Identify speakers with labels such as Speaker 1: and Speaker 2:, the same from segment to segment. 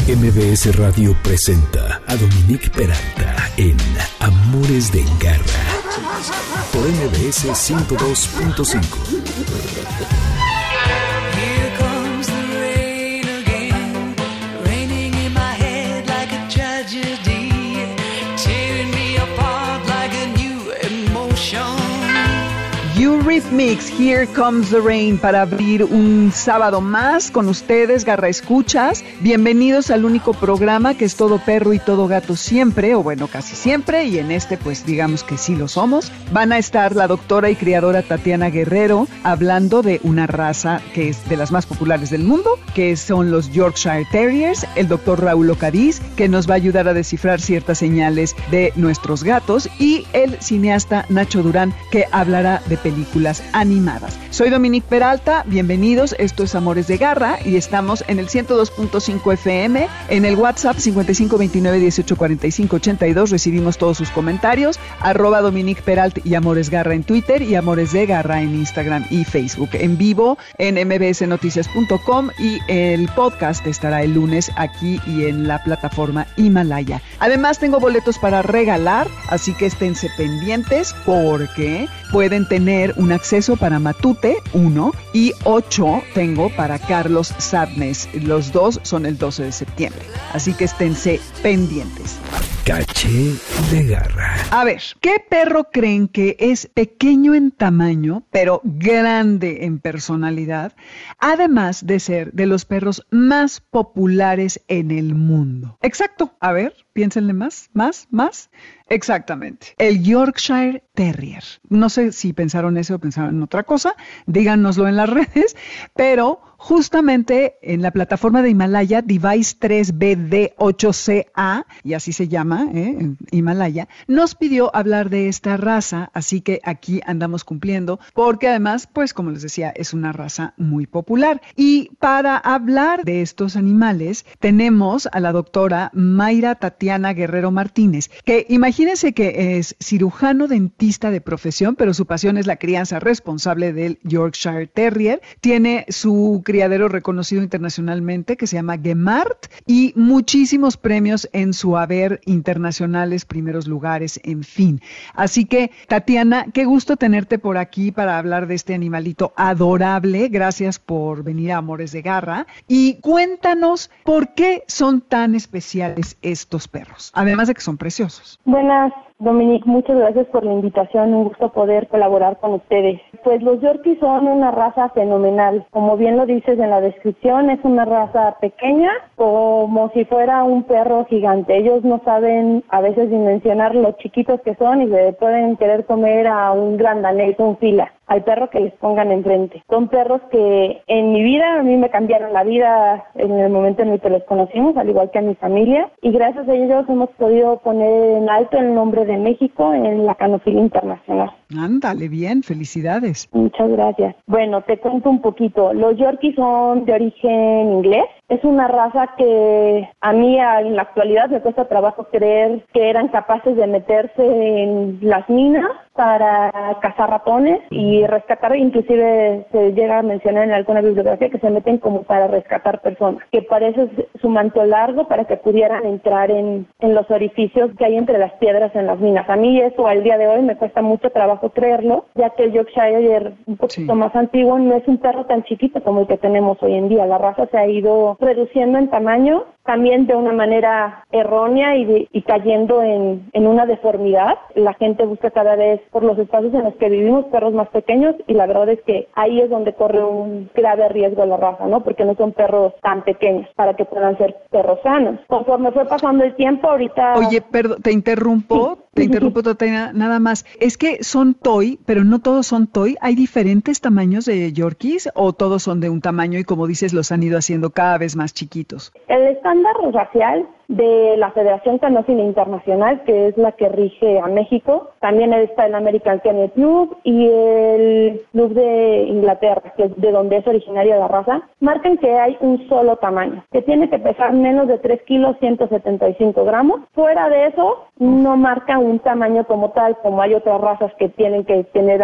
Speaker 1: MBS Radio presenta a Dominique Peralta en Amores de Garra por MBS 102.5.
Speaker 2: Eurythmics, Here Comes the Rain, para abrir un sábado más con ustedes, Garra Escuchas. Bienvenidos al único programa que es todo perro y todo gato siempre, o bueno, casi siempre, y en este pues digamos que sí lo somos. Van a estar la doctora y criadora Tatiana Guerrero hablando de una raza que es de las más populares del mundo, que son los Yorkshire Terriers, el doctor Raúl Ocadiz, que nos va a ayudar a descifrar ciertas señales de nuestros gatos, y el cineasta Nacho Durán, que hablará de películas animadas. Soy Dominique Peralta, bienvenidos, esto es Amores de Garra y estamos en el 102.5 FM, en el WhatsApp 5529184582, recibimos todos sus comentarios, @Dominique Peralta y Amores Garra en Twitter y Amores de Garra en Instagram y Facebook, en vivo en mbsnoticias.com, y el podcast estará el lunes aquí y en la plataforma Himalaya. Además tengo boletos para regalar, así que esténse pendientes porque pueden tener un acceso para Matute 1 y 8 tengo para Carlos Sadness. Los dos son el 12 de septiembre, así que esténse pendientes.
Speaker 1: Caché de Garra.
Speaker 2: A ver, ¿qué perro creen que es pequeño en tamaño, pero grande en personalidad, además de ser de los perros más populares en el mundo? Exacto, a ver, piénsenle más. Exactamente, el Yorkshire Terrier. No sé si pensaron eso o pensaron en otra cosa, díganoslo en las redes, pero justamente en la plataforma de Himalaya, Device 3BD8CA, y así se llama, en Himalaya, nos pidió hablar de esta raza, así que aquí andamos cumpliendo, porque además, pues como les decía, es una raza muy popular. Y para hablar de estos animales, tenemos a la doctora Mayra Tatiana Guerrero Martínez, que imagínense que es cirujano dentista de profesión, pero su pasión es la crianza responsable del Yorkshire Terrier. Tiene su criadero reconocido internacionalmente que se llama Gemart y muchísimos premios en su haber internacionales, primeros lugares, en fin. Así que, Tatiana, qué gusto tenerte por aquí para hablar de este animalito adorable. Gracias por venir a Amores de Garra. Y cuéntanos por qué son tan especiales estos perros, además de que son preciosos.
Speaker 3: Buenas, Dominique, muchas gracias por la invitación, un gusto poder colaborar con ustedes. Pues los Yorkies son una raza fenomenal, como bien lo dices en la descripción, es una raza pequeña, como si fuera un perro gigante. Ellos no saben a veces dimensionar lo chiquitos que son y se pueden querer comer a un gran danés, un fila, al perro que les pongan enfrente. Son perros que en mi vida, a mí me cambiaron la vida en el momento en el que los conocimos, al igual que a mi familia, y gracias a ellos hemos podido poner en alto el nombre de México en la canofilia internacional.
Speaker 2: Ándale, bien, felicidades.
Speaker 3: Muchas gracias. Bueno, te cuento un poquito. Los Yorkies son de origen inglés. Es una raza que a mí en la actualidad me cuesta trabajo creer que eran capaces de meterse en las minas para cazar ratones y rescatar, inclusive se llega a mencionar en alguna bibliografía que se meten como para rescatar personas, que parece su manto largo para que pudieran entrar en los orificios que hay entre las piedras en las minas. A mí eso al día de hoy me cuesta mucho trabajo creerlo, ya que el Yorkshire un poquito más antiguo no es un perro tan chiquito como el que tenemos hoy en día. La raza se ha ido reduciendo en tamaño, también de una manera errónea y cayendo en una deformidad. La gente busca cada vez por los espacios en los que vivimos perros más pequeños y la verdad es que ahí es donde corre un grave riesgo la raza, ¿no? Porque no son perros tan pequeños para que puedan ser perros sanos. Conforme fue pasando el tiempo, ahorita...
Speaker 2: Oye, perdón, te interrumpo, Tatiana, nada más. Es que son toy, pero no todos son toy. ¿Hay diferentes tamaños de Yorkies o todos son de un tamaño y como dices los han ido haciendo cada vez más chiquitos?
Speaker 3: El estándar racial de la Federación Canófila Internacional, que es la que rige a México. También está el American Kennel Club y el Club de Inglaterra, que es de donde es originaria la raza. Marcan que hay un solo tamaño, que tiene que pesar menos de 3 kilos 175 gramos. Fuera de eso, no marca un tamaño como tal, como hay otras razas que tienen que tener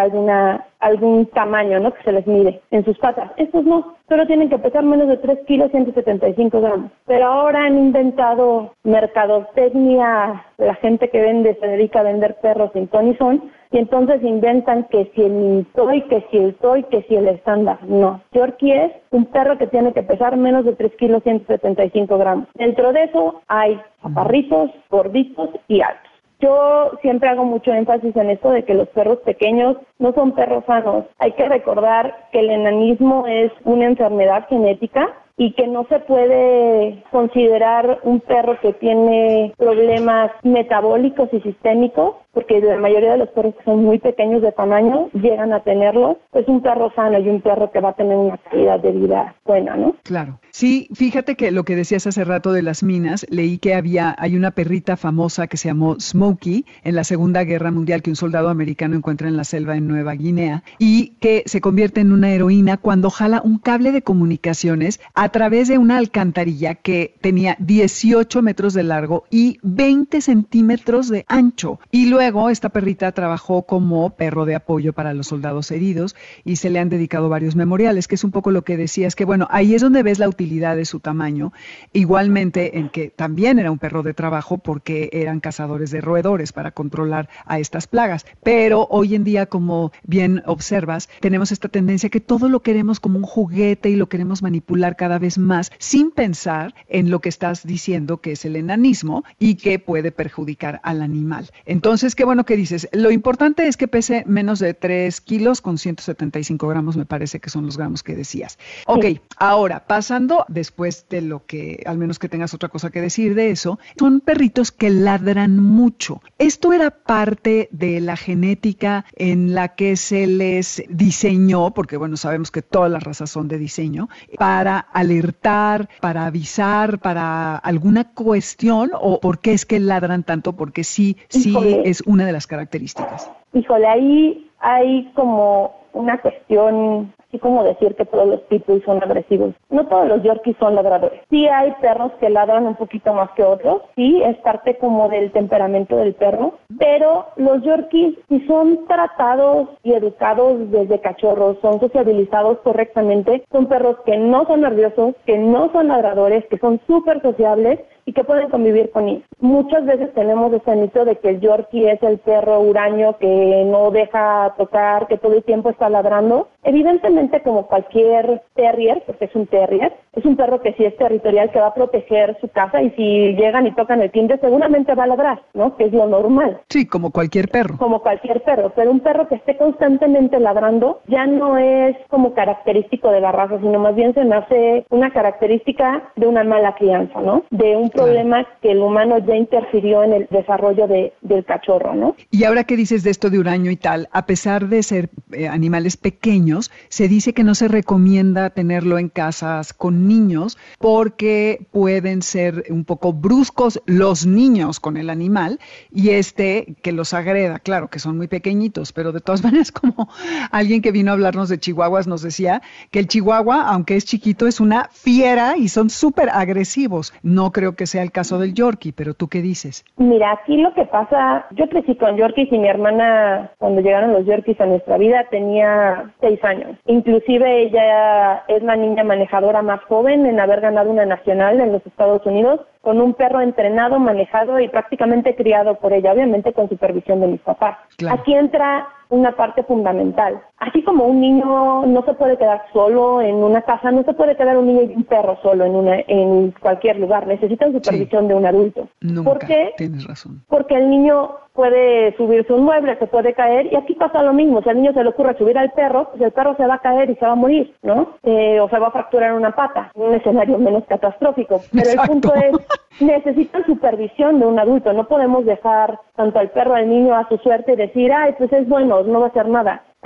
Speaker 3: algún tamaño, ¿no?, que se les mide en sus patas. Estos no, solo tienen que pesar menos de 3 kilos 175 gramos. Pero ahora han inventado mercadotecnia, la gente que se dedica a vender perros sin ton y son, y entonces inventan que si el mini toy, que si el toy, que si el estándar. No, Yorkie es un perro que tiene que pesar menos de 3 kilos 175 gramos. Dentro de eso hay chaparritos, gorditos y altos. Yo siempre hago mucho énfasis en esto de que los perros pequeños no son perros sanos. Hay que recordar que el enanismo es una enfermedad genética y que no se puede considerar un perro que tiene problemas metabólicos y sistémicos, porque la mayoría de los perros que son muy pequeños de tamaño llegan a tenerlo. Es un perro sano y un perro que va a tener una calidad de vida buena, ¿no?
Speaker 2: Claro. Sí, fíjate que lo que decías hace rato de las minas, leí que hay una perrita famosa que se llamó Smokey en la Segunda Guerra Mundial que un soldado americano encuentra en la selva en Nueva Guinea y que se convierte en una heroína cuando jala un cable de comunicaciones a través de una alcantarilla que tenía 18 metros de largo y 20 centímetros de ancho. Y luego esta perrita trabajó como perro de apoyo para los soldados heridos y se le han dedicado varios memoriales, que es un poco lo que decías, que bueno, ahí es donde ves la utilidad de su tamaño. Igualmente en que también era un perro de trabajo porque eran cazadores de roedores para controlar a estas plagas. Pero hoy en día, como bien observas, tenemos esta tendencia que todo lo queremos como un juguete y lo queremos manipular cada vez más sin pensar en lo que estás diciendo, que es el enanismo y que puede perjudicar al animal. Entonces, qué bueno que dices. Lo importante es que pese menos de 3 kilos con 175 gramos, me parece que son los gramos que decías. Ok, ahora, pasando después de lo que, al menos que tengas otra cosa que decir de eso, son perritos que ladran mucho. ¿Esto era parte de la genética en la que se les diseñó, porque bueno, sabemos que todas las razas son de diseño, para alertar, para avisar, para alguna cuestión, o por qué es que ladran tanto? Porque sí es una de las características.
Speaker 3: Híjole, ahí hay como una cuestión, así como decir que todos los pitbulls son agresivos. No todos los yorkies son ladradores. Sí hay perros que ladran un poquito más que otros, sí, es parte como del temperamento del perro, pero los yorkies, si son tratados y educados desde cachorros, son sociabilizados correctamente, son perros que no son nerviosos, que no son ladradores, que son súper sociables y que pueden convivir con ellos. Muchas veces tenemos ese mito de que el yorkie es el perro huraño que no deja tocar, que todo el tiempo está ladrando. Evidentemente, como cualquier terrier, porque es un terrier, es un perro que sí es territorial, que va a proteger su casa y si llegan y tocan el timbre seguramente va a ladrar, ¿no? Que es lo normal.
Speaker 2: Sí, como cualquier perro.
Speaker 3: Como cualquier perro, pero un perro que esté constantemente ladrando ya no es como característico de la raza, sino más bien se me hace una característica de una mala crianza, ¿no? De un problema que el humano ya interfirió en el desarrollo del cachorro, ¿no?
Speaker 2: Y ahora que dices de esto de huraño y tal, a pesar de ser animales pequeños, se dice que no se recomienda tenerlo en casas con niños porque pueden ser un poco bruscos los niños con el animal y que los agreda, claro que son muy pequeñitos, pero de todas maneras, como alguien que vino a hablarnos de chihuahuas nos decía que el chihuahua, aunque es chiquito, es una fiera y son súper agresivos. No creo que sea el caso del yorkie, pero ¿tú qué dices?
Speaker 3: Mira, aquí lo que pasa, yo crecí con yorkies y mi hermana, cuando llegaron los yorkies a nuestra vida, tenía 6 años. Inclusive ella es la niña manejadora más joven en haber ganado una nacional en los Estados Unidos, con un perro entrenado, manejado y prácticamente criado por ella, obviamente con supervisión de mis papás. Claro. Aquí entra una parte fundamental. Así como un niño no se puede quedar solo en una casa, no se puede quedar un niño y un perro solo en cualquier lugar. Necesitan supervisión de un adulto.
Speaker 2: Nunca.
Speaker 3: ¿Por qué?
Speaker 2: Tienes razón.
Speaker 3: Porque el niño puede subirse un mueble, se puede caer, y aquí pasa lo mismo. Si al niño se le ocurre subir al perro, pues el perro se va a caer y se va a morir, ¿no? O se va a fracturar una pata, un escenario menos catastrófico. Pero Exacto. El punto es, necesitan supervisión de un adulto. No podemos dejar tanto al perro al niño a su suerte y decir, ay, pues es bueno, no va a hacer nada.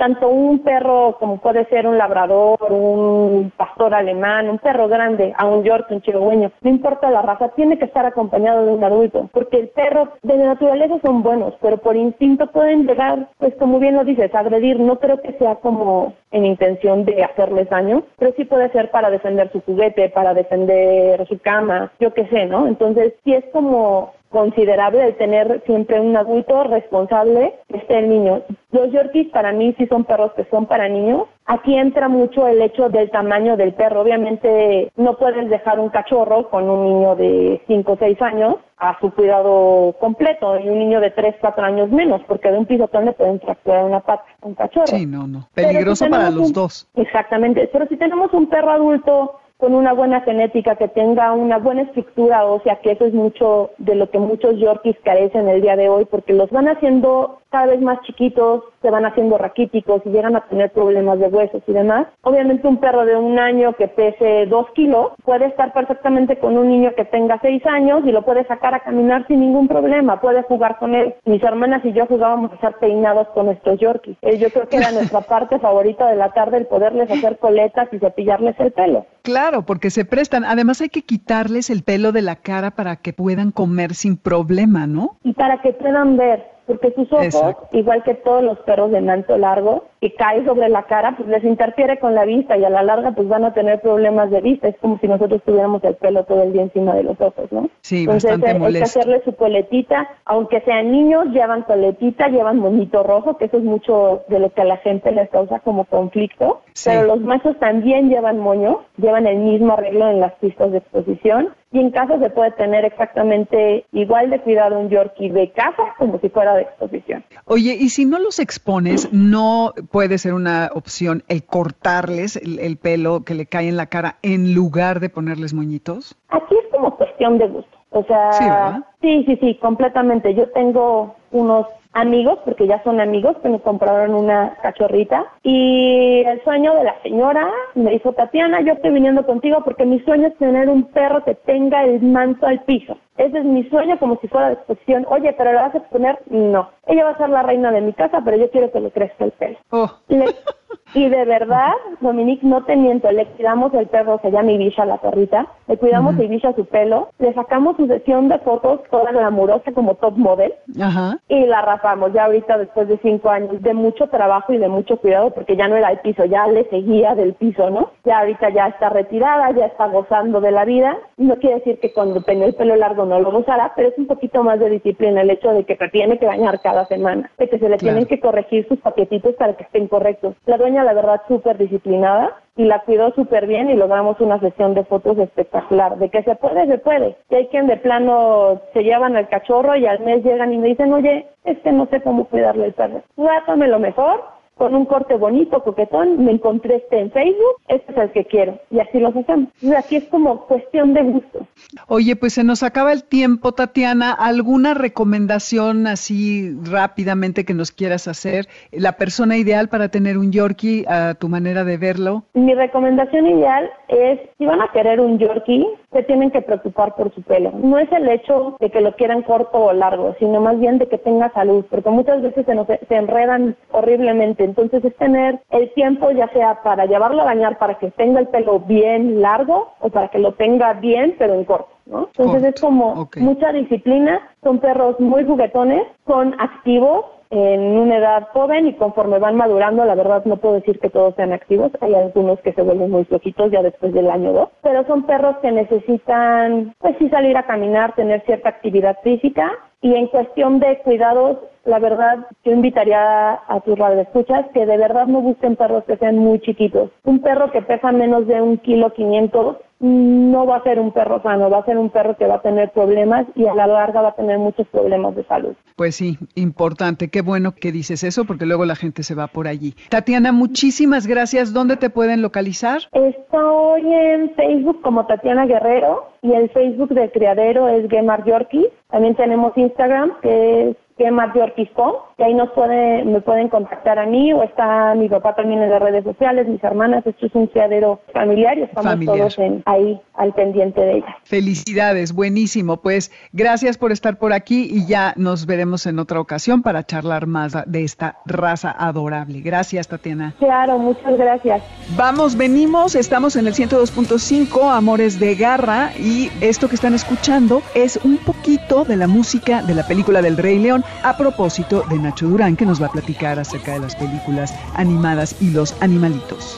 Speaker 3: tanto un perro como puede ser un labrador, un pastor alemán, un perro grande, a un yorkie, un chihuahueño, no importa la raza, tiene que estar acompañado de un adulto, porque el perro de naturaleza son buenos, pero por instinto pueden llegar, pues como bien lo dices, a agredir. No creo que sea como en intención de hacerles daño, pero sí puede ser para defender su juguete, para defender su cama, yo qué sé, ¿no? Entonces sí es como considerable el tener siempre un adulto responsable que esté el niño. Los yorkies para mí sí son perros que son para niños. Aquí entra mucho el hecho del tamaño del perro. Obviamente no puedes dejar un cachorro con un niño de 5 o 6 años a su cuidado completo y un niño de 3, 4 años menos, porque de un pisotón le pueden fracturar una pata a un cachorro.
Speaker 2: Sí, no. Peligroso para los dos.
Speaker 3: Exactamente. Pero si tenemos un perro adulto con una buena genética, que tenga una buena estructura ósea, que eso es mucho de lo que muchos yorkies carecen el día de hoy, porque los van haciendo cada vez más chiquitos, se van haciendo raquíticos y llegan a tener problemas de huesos y demás. Obviamente un perro de 1 año que pese 2 kilos puede estar perfectamente con un niño que tenga 6 años y lo puede sacar a caminar sin ningún problema, puede jugar con él. Mis hermanas y yo jugábamos a hacer peinados con nuestros yorkies. Yo creo que era nuestra parte favorita de la tarde, el poderles hacer coletas y cepillarles el pelo.
Speaker 2: Claro, porque se prestan. Además hay que quitarles el pelo de la cara para que puedan comer sin problema, ¿no?
Speaker 3: Y para que puedan ver, porque sus ojos, exacto, igual que todos los perros de manto largo, que cae sobre la cara, pues les interfiere con la vista y a la larga pues van a tener problemas de vista. Es como si nosotros tuviéramos el pelo todo el día encima de los ojos, ¿no?
Speaker 2: Sí,
Speaker 3: entonces
Speaker 2: bastante molesto.
Speaker 3: Hay que hacerle su coletita, aunque sean niños, llevan coletita, llevan moñito rojo, que eso es mucho de lo que a la gente les causa como conflicto, sí, pero los machos también llevan moño, llevan el mismo arreglo en las pistas de exposición. Y en casa se puede tener exactamente igual de cuidado un yorkie de casa como si fuera de exposición.
Speaker 2: Oye, y si no los expones, ¿no puede ser una opción el cortarles el pelo que le cae en la cara en lugar de ponerles moñitos?
Speaker 3: Aquí es como cuestión de gusto. O sea, sí, completamente. Yo tengo unos amigos, porque ya son amigos, que me compraron una cachorrita, y el sueño de la señora me dijo: Tatiana, yo estoy viniendo contigo porque mi sueño es tener un perro que tenga el manto al piso. Ese es mi sueño, como si fuera de exposición. Oye, ¿pero la vas a exponer? No. Ella va a ser la reina de mi casa, pero yo quiero que le crezca el pelo. Y de verdad, Dominique, no te miento, le cuidamos el perro, se llama Ibiza, la perrita, le cuidamos a Ibiza su pelo, le sacamos su sesión de fotos toda glamurosa como top model, y la rapamos ya ahorita después de 5 años de mucho trabajo y de mucho cuidado, porque ya no era el piso, ya le seguía del piso, ¿no? Ya ahorita ya está retirada, ya está gozando de la vida. No quiere decir que cuando tenía el pelo largo no lo gozará, pero es un poquito más de disciplina el hecho de que se tiene que bañar cada semana, de que se le tienen que corregir sus paquetitos para que estén correctos. La dueña, la verdad, súper disciplinada y la cuidó súper bien y logramos una sesión de fotos espectacular. De que se puede, se puede. Y hay quien de plano se llevan al cachorro y al mes llegan y me dicen: oye, no sé cómo cuidarle el perro. Trátame lo mejor, con un corte bonito, coquetón, me encontré en Facebook, este es el que quiero, y así los hacemos. Y aquí es como cuestión de gusto.
Speaker 2: Oye, pues se nos acaba el tiempo, Tatiana. ¿Alguna recomendación así rápidamente que nos quieras hacer? ¿La persona ideal para tener un yorkie, a tu manera de verlo?
Speaker 3: Mi recomendación ideal es, si van a querer un yorkie, se tienen que preocupar por su pelo. No es el hecho de que lo quieran corto o largo, sino más bien de que tenga salud, porque muchas veces se enredan horriblemente. Entonces es tener el tiempo, ya sea para llevarlo a bañar, para que tenga el pelo bien largo, o para que lo tenga bien, pero en corto, ¿no? Entonces es como mucha disciplina. Son perros muy juguetones, son activos en una edad joven y conforme van madurando, la verdad no puedo decir que todos sean activos, hay algunos que se vuelven muy flojitos ya después del año 2, pero son perros que necesitan, pues sí, salir a caminar, tener cierta actividad física. Y en cuestión de cuidados, la verdad, yo invitaría a tus radioescuchas que de verdad no busquen perros que sean muy chiquitos. Un perro que pesa menos de 1,5 kilos no va a ser un perro sano, va a ser un perro que va a tener problemas y a la larga va a tener muchos problemas de salud.
Speaker 2: Pues sí, importante. Qué bueno que dices eso, porque luego la gente se va por allí. Tatiana, muchísimas gracias. ¿Dónde te pueden localizar?
Speaker 3: Estoy en Facebook como Tatiana Guerrero y el Facebook del criadero es Gemar Yorkies. También tenemos Instagram, que es Gemar Yorkies Com, y ahí me pueden contactar a mí, o está mi papá también en las redes sociales, mis hermanas. Esto es un criadero familiar y estamos todos ahí al pendiente de ella.
Speaker 2: Felicidades, buenísimo. Pues gracias por estar por aquí y ya nos veremos en otra ocasión para charlar más de esta raza adorable. Gracias, Tatiana.
Speaker 3: Claro, muchas gracias.
Speaker 2: Vamos, venimos, estamos en el 102.5, Amores de Garra, y esto que están escuchando es un poquito de la música de la película del Rey León, a propósito de Nacho Durán, que nos va a platicar acerca de las películas animadas y los animalitos.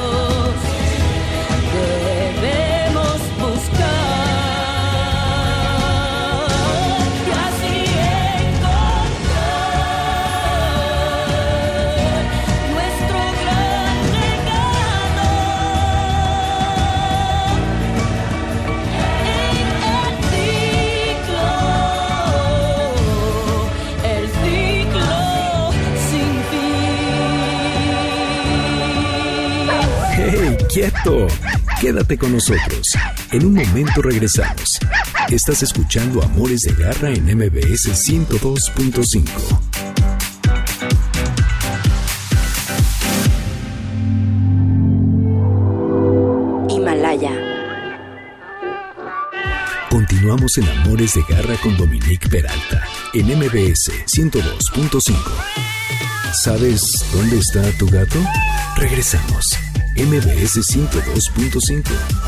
Speaker 1: ¡Hey, quieto! Quédate con nosotros. En un momento regresamos. Estás escuchando Amores de Garra en MBS 102.5.
Speaker 4: Himalaya.
Speaker 1: Continuamos en Amores de Garra con Dominique Peralta en MBS 102.5. ¿Sabes dónde está tu gato? Regresamos. MBS 102.5.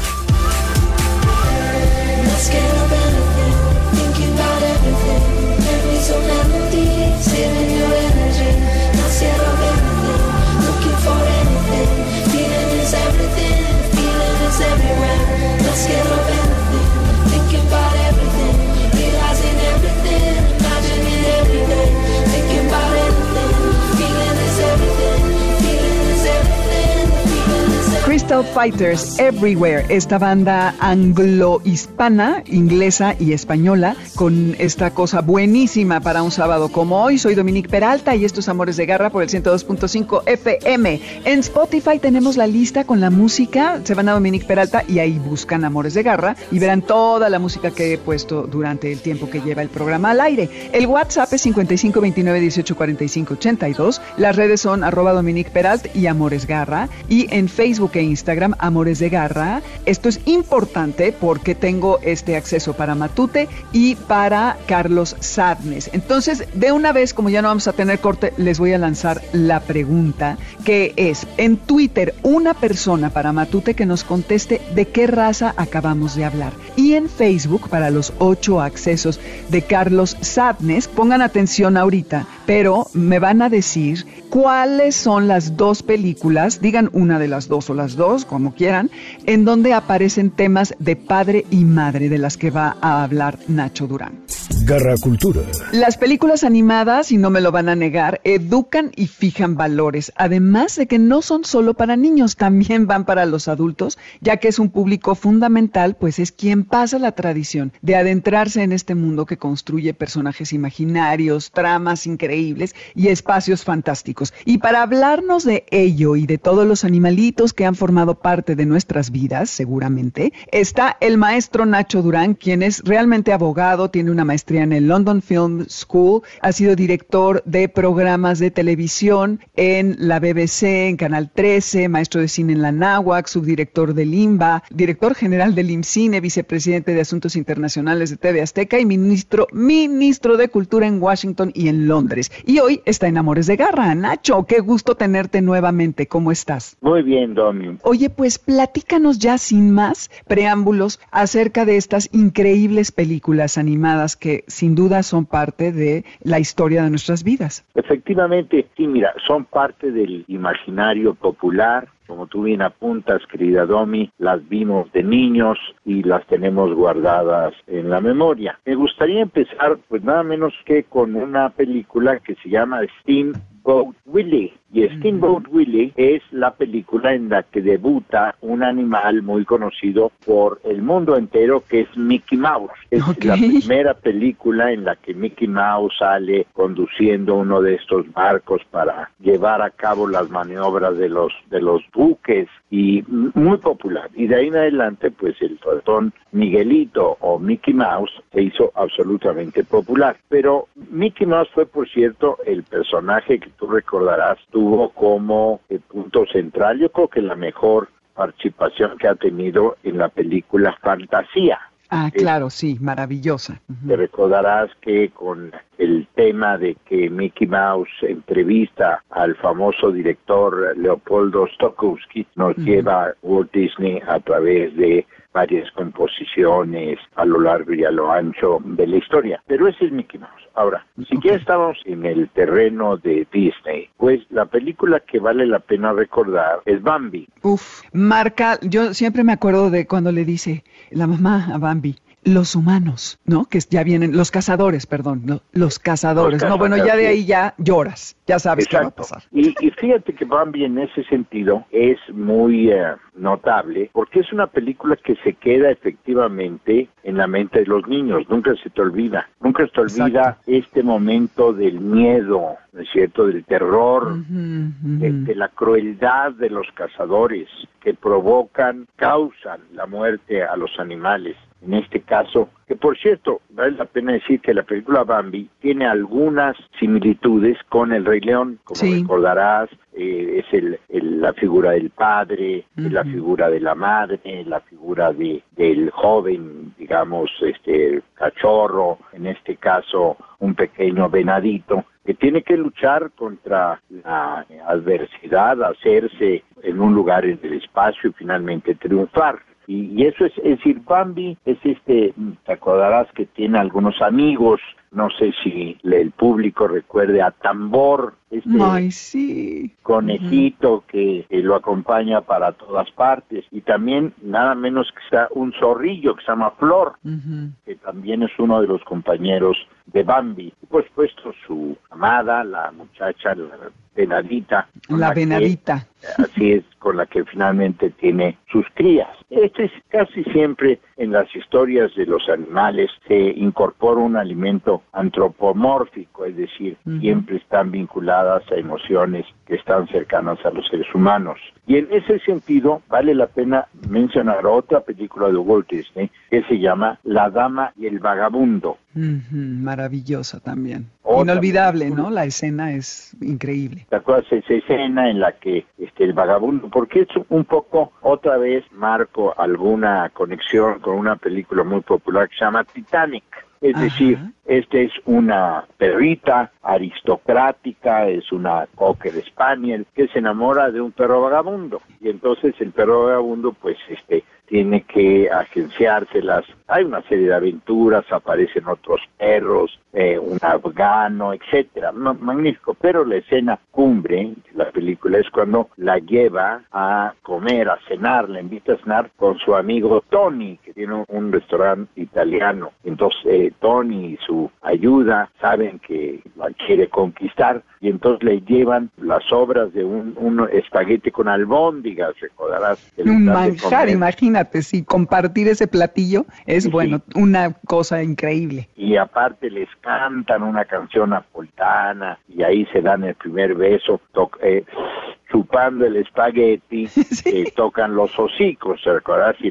Speaker 2: Crystal Fighters Everywhere, esta banda anglo-hispana, inglesa y española, con esta cosa buenísima para un sábado como hoy. Soy Dominique Peralta y esto es Amores de Garra por el 102.5 FM. En Spotify tenemos la lista con la música, se van a Dominique Peralta y ahí buscan Amores de Garra y verán toda la música que he puesto durante el tiempo que lleva el programa al aire. El WhatsApp es 55 29 18 45 82, las redes son @Dominique Peralt y Amores Garra, y en Facebook e Instagram Amores de Garra. Esto es importante porque tengo este acceso para Matute y para Carlos Sadness. Entonces, de una vez, como ya no vamos a tener corte, les voy a lanzar la pregunta, que es en Twitter, una persona para Matute que nos conteste de qué raza acabamos de hablar. Y en Facebook, para los 8 accesos de Carlos Sadness, pongan atención ahorita, pero me van a decir cuáles son las 2 películas, digan una de las 2 o las 2, como quieran, en donde aparecen temas de padre y madre de las que va a hablar Nacho Durán.
Speaker 1: Garra Cultura.
Speaker 2: Las películas animadas, y no me lo van a negar, educan y fijan valores, además de que no son solo para niños, también van para los adultos, ya que es un público fundamental, pues es quien pasa la tradición de adentrarse en este mundo que construye personajes imaginarios, tramas increíbles y espacios fantásticos. Y para hablarnos de ello y de todos los animalitos que han formado parte de nuestras vidas, seguramente, está el maestro Nacho Durán, quien es realmente abogado, tiene una maestría en el London Film School, ha sido director de programas de televisión en la BBC, en Canal 13, maestro de cine en la Náhuac, subdirector del IMBA, director general del IMCINE, vicepresidente de Asuntos Internacionales de TV Azteca y ministro de Cultura en Washington y en Londres. Y hoy está en Amores de Garra. Nacho, qué gusto tenerte nuevamente. ¿Cómo estás?
Speaker 5: Muy bien, Domi.
Speaker 2: Oye, pues platícanos ya sin más preámbulos acerca de estas increíbles películas animadas que sin duda son parte de la historia de nuestras vidas.
Speaker 5: Efectivamente, sí, mira, son parte del imaginario popular. Como tú bien apuntas, querida Domi, las vimos de niños y las tenemos guardadas en la memoria. Me gustaría empezar, pues nada menos que con una película que se llama Steamboat Willie. Y Steamboat Willie es la película en la que debuta un animal muy conocido por el mundo entero, que es Mickey Mouse. Es la primera película en la que Mickey Mouse sale conduciendo uno de estos barcos para llevar a cabo las maniobras de los buques, y muy popular. Y de ahí en adelante, pues el ratón Miguelito o Mickey Mouse se hizo absolutamente popular. Pero Mickey Mouse fue, por cierto, el personaje que tú recordarás, tuvo como punto central, yo creo que la mejor participación que ha tenido en la película Fantasía.
Speaker 2: Ah, claro, sí, maravillosa.
Speaker 5: Te recordarás que con el tema de que Mickey Mouse entrevista al famoso director Leopoldo Stokowski, nos lleva Walt Disney a través de varias composiciones a lo largo y a lo ancho de la historia. Pero ese es Mickey Mouse. Ahora, si ya estamos en el terreno de Disney, pues la película que vale la pena recordar es Bambi.
Speaker 2: Marca, yo siempre me acuerdo de cuando le dice la mamá a Bambi, los humanos, ¿no? Que ya vienen, los cazadores, perdón, ¿no? Los cazadores. No, bueno, ya de ahí ya lloras, ya sabes qué va a pasar.
Speaker 5: Y fíjate que Bambi en ese sentido es muy notable, porque es una película que se queda efectivamente en la mente de los niños, nunca se te olvida este momento del miedo, ¿no es cierto?, del terror, de la crueldad de los cazadores que causan la muerte a los animales. En este caso, que por cierto, vale la pena decir que la película Bambi tiene algunas similitudes con El Rey León, como recordarás, es la figura del padre, la figura de la madre, la figura del joven, digamos, cachorro, en este caso un pequeño venadito, que tiene que luchar contra la adversidad, hacerse en un lugar en el espacio y finalmente triunfar. Y eso es decir, Bambi es te acordarás que tiene algunos amigos, no sé si el público recuerde a Tambor, conejito que lo acompaña para todas partes, y también nada menos que está un zorrillo que se llama Flor, que también es uno de los compañeros de Bambi. Y por supuesto su amada, la muchacha, la venadita.
Speaker 2: La venadita.
Speaker 5: Así es, con la que finalmente tiene sus crías. Es casi siempre en las historias de los animales se incorpora un alimento antropomórfico, es decir, siempre están vinculadas a emociones que están cercanas a los seres humanos. Y en ese sentido vale la pena mencionar otra película de Walt Disney que se llama La Dama y el Vagabundo.
Speaker 2: Maravillosa también. Inolvidable, ¿no? La escena es increíble.
Speaker 5: ¿Te acuerdas esa escena en la que el vagabundo, porque es un poco, otra vez marco alguna conexión con una película muy popular que se llama Titanic? Es decir, esta es una perrita aristocrática, es una Cocker Spaniel que se enamora de un perro vagabundo, y entonces el perro vagabundo pues tiene que agenciárselas. Hay una serie de aventuras, aparecen otros perros, un afgano, etcétera. Magnífico. Pero la escena cumbre de la película es cuando la lleva a comer, a cenar, la invita a cenar con su amigo Tony, que tiene un restaurante italiano. Entonces Tony y su ayuda saben que la quiere conquistar, y entonces le llevan las sobras de un espagueti con albóndigas, recordarás.
Speaker 2: Un manjar, imagínate, si compartir ese platillo es, bueno, una cosa increíble.
Speaker 5: Y aparte les cantan una canción napolitana, y ahí se dan el primer beso, chupando el espagueti, tocan los hocicos, ¿recordarás? Y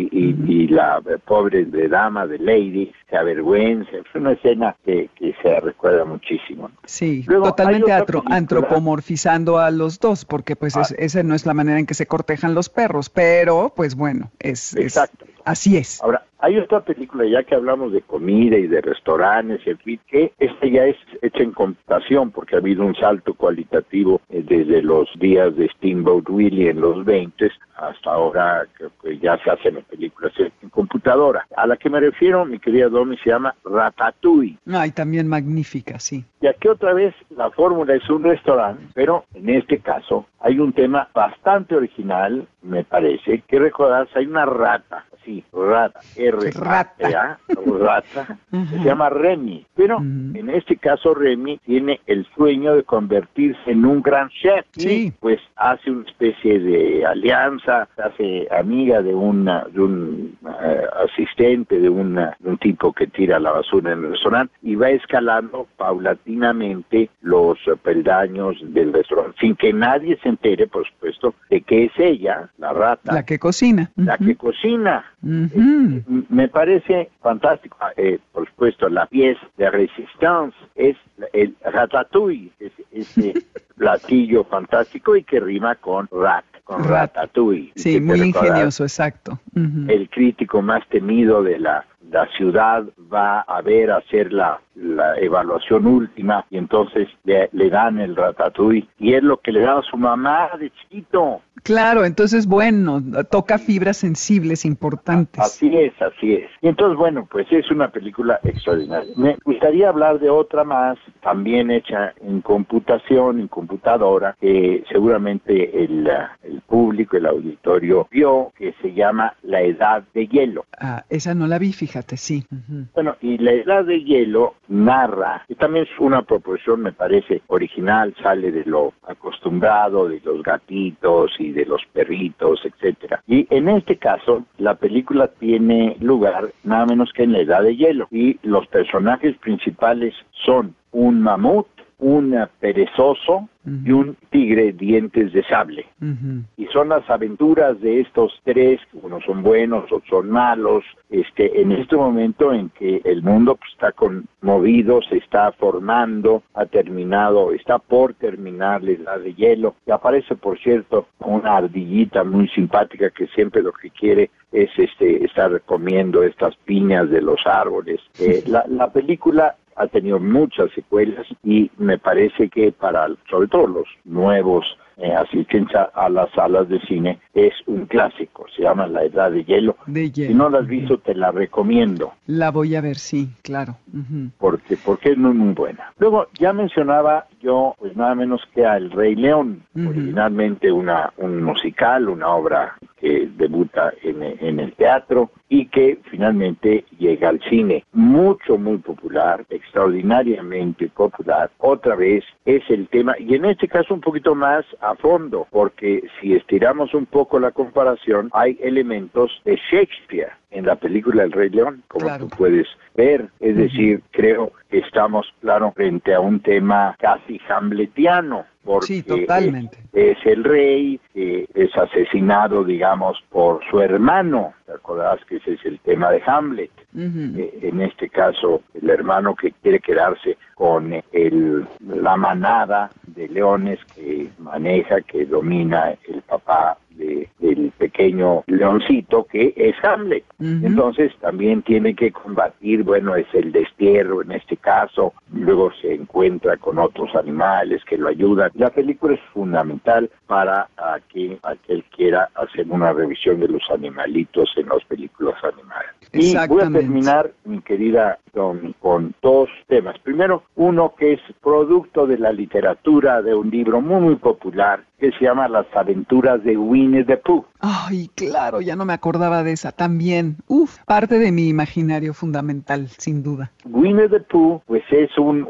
Speaker 5: la pobre dama de Lady se avergüenza. Es una escena que se recuerda muchísimo.
Speaker 2: Sí, luego, totalmente antropomorfizando a los dos, porque pues esa no es la manera en que se cortejan los perros, pero pues bueno,
Speaker 5: exacto.
Speaker 2: Así es.
Speaker 5: Ahora, hay otra película, ya que hablamos de comida y de restaurantes, en fin, que esta ya es hecha en computación, porque ha habido un salto cualitativo desde los días de Steamboat Willie en los 20 hasta ahora, que ya se hacen las películas en computadora. A la que me refiero, mi querida Domi, se llama Ratatouille.
Speaker 2: Ay, también magnífica, sí.
Speaker 5: Y aquí otra vez la fórmula es un restaurante, pero en este caso hay un tema bastante original, me parece, que recordás, hay una rata, así sí, rata, R-A-T-A, rata, se llama Remy, pero en este caso Remy tiene el sueño de convertirse en un gran chef, y pues hace una especie de alianza, se hace amiga de un asistente, de un tipo que tira la basura en el restaurante, y va escalando paulatinamente los peldaños del restaurante, sin que nadie se entere, por supuesto, de que es ella, la rata.
Speaker 2: La que cocina.
Speaker 5: La que cocina. Me parece fantástico. Por supuesto, la pieza de Resistance es el ratatouille, ese platillo fantástico y que rima con ratatouille.
Speaker 2: Sí, muy ingenioso, exacto.
Speaker 5: El crítico más temido de la ciudad va a ver hacer la evaluación última y entonces le dan el ratatouille y es lo que le daba a su mamá de chiquito.
Speaker 2: Claro, entonces bueno, toca fibras sensibles importantes.
Speaker 5: Así es. Y entonces bueno, pues es una película extraordinaria. Me gustaría hablar de otra más, también hecha en computadora, que seguramente el público, el auditorio vio, que se llama La Edad de Hielo.
Speaker 2: Ah, esa no la vi, fíjate, sí.
Speaker 5: Bueno, y La Edad de Hielo narra, y también es una proposición, me parece, original, sale de lo acostumbrado, de los gatitos y de los perritos, etcétera. Y en este caso, la película tiene lugar nada menos que en la Edad de Hielo, y los personajes principales son un mamut, un perezoso y un tigre dientes de sable. Y son las aventuras de estos tres, unos son buenos, otros son malos, en este momento en que el mundo pues, está conmovido, se está formando, está por terminar la Edad de Hielo. Y aparece, por cierto, una ardillita muy simpática que siempre lo que quiere es estar comiendo estas piñas de los árboles. La película ha tenido muchas secuelas y me parece que sobre todo los nuevos asistencia a las salas de cine, es un clásico, se llama La Edad de Hielo. Si no la has visto, te la recomiendo.
Speaker 2: La voy a ver, sí, claro.
Speaker 5: Porque es muy, muy buena. Luego, ya mencionaba yo, pues nada menos que a El Rey León, originalmente un musical, una obra que debuta en el teatro y que finalmente llega al cine. Muy popular, extraordinariamente popular. Otra vez es el tema, y en este caso un poquito más a fondo, porque si estiramos un poco la comparación, hay elementos de Shakespeare en la película El Rey León, como tú puedes ver. Es decir, creo que estamos, frente a un tema casi hamletiano, porque
Speaker 2: sí, totalmente.
Speaker 5: Es el rey, es asesinado, digamos, por su hermano. ¿Te acordás que ese es el tema de Hamlet? En este caso, el hermano que quiere quedarse con la manada de leones que maneja, que domina el papá del pequeño leoncito, que es Hamlet. Entonces también tiene que combatir, es el destierro en este caso, luego se encuentra con otros animales que lo ayudan. La película es fundamental para aquel quiera hacer una revisión de los animalitos en las películas animadas. Y voy a terminar, mi querida Domi, con dos temas. Primero, uno que es producto de la literatura, de un libro muy, muy popular, que se llama Las aventuras de Winnie the Pooh.
Speaker 2: Ay, claro, ya no me acordaba de esa. También, parte de mi imaginario fundamental, sin duda.
Speaker 5: Winnie the Pooh, pues es un